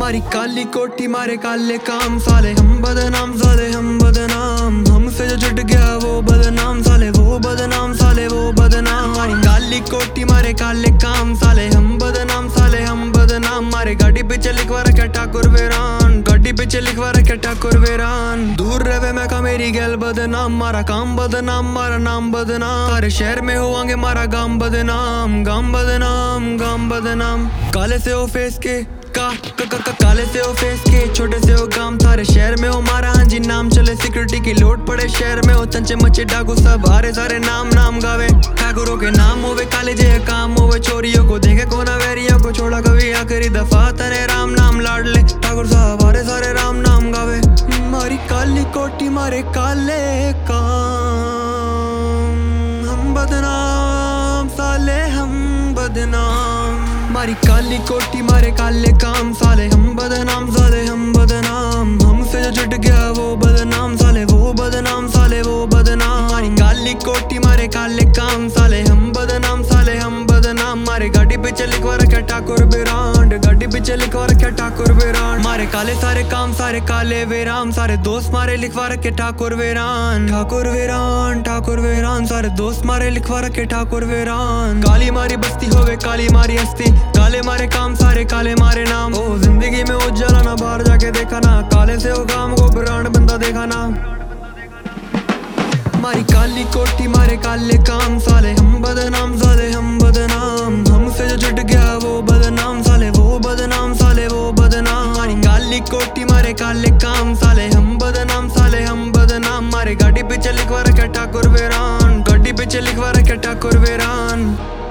मारी काली कोठी मारे काले काम, साले हम बदनाम, साले हम बदनाम। हमसे जो जुट गया वो बदनाम, साले वो बदनाम, साले वो बदनाम। मारी काली कोठी मारे काले काम, साले हम बदनाम, साले हम बदनाम। मारे गाड़ी पीछे लिखवा रखे ठाकुर वीरान, गाड़ी पीछे लिखवा रखे ठाकुर वीरान। दूर रहे मैं का मेरी गैल बदनाम, मारा काम बदनाम, मारा नाम बदनाम। सारे शहर में होंगे मारा गाम बदनाम, गाम बदनाम, गाम बदनाम। काले से हो फेस के काले से हो फेस के, छोटे से हो गाम। सारे शहर में हो मारा हाँ जी नाम चले, सिक्योरिटी की लोड पड़े शहर में हो। चंचे मचे डाकू सब हारे सारे नाम नाम गावे। ठाकुरों के नाम होवे काले जे काम होवे, चोरियों को देखे कोना वैरियों को छोड़ा कभी आखिरी दफा तने राम नाम लाडले। ठाकुर साहब हारे सारे राम नाम गावे। मारी काली कोठी मारे काले काम, हम बदनाम, साले हम बदनाम। मारी काली कोठी मारे काले काम, साले हम बदनाम, साले हम बदनाम। हमसे जो जुट गया वो बदनाम, साले वो बदनाम, साले वो बदनाम। मारी काली कोठी मारे काले काम, साले हम बदनाम, साले हम बदनाम। मारे गाड़ी पीछे लिखवा रखे ठाकुर बिरांड, गाड़ी पीछे लिखवा रखे ठाकुर बिरांड। मारे काले सारे काम सारे काले वीरान, सारे दोस्त मारे लिखवा रखे ठाकुर वीरान, ठाकुर वीरान, ठाकुर वीरान। सारे दोस्त मारे लिखवा रखे ठाकुर वीरान। काली मारी बस्ती होवे काली मारी हस्ती, काले मारे काम सारे काले मारे नाम। ओ जिंदगी में उजाला ना बाहर जाके देखा ना, काले से हो काम को ब्रांड बंदा देखा ना। मारी काली कोठी मारे काले काम, साले हम बदनाम, साले हम बदनाम। हमसे जो जुट गया वो बदनाम, साले वो बदनाम, साले वो बदनाम। मारी काली कोठी मारे काले काम, साले हम बदनाम, साले हम बदनाम। मारे गाड़ी पीछे लिखवा रखे ठाकुर वीरान, गाड़ी पीछे लिखवा रखे ठाकुर वीरान।